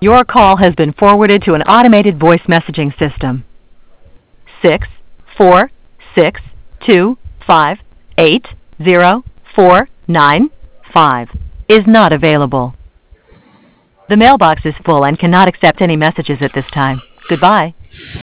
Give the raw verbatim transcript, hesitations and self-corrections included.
Your call has been forwarded to an automated voice messaging system. Six, four, six, two, five, eight, zero, four, nine, five is not available. The mailbox is full and cannot accept any messages at this time. Goodbye.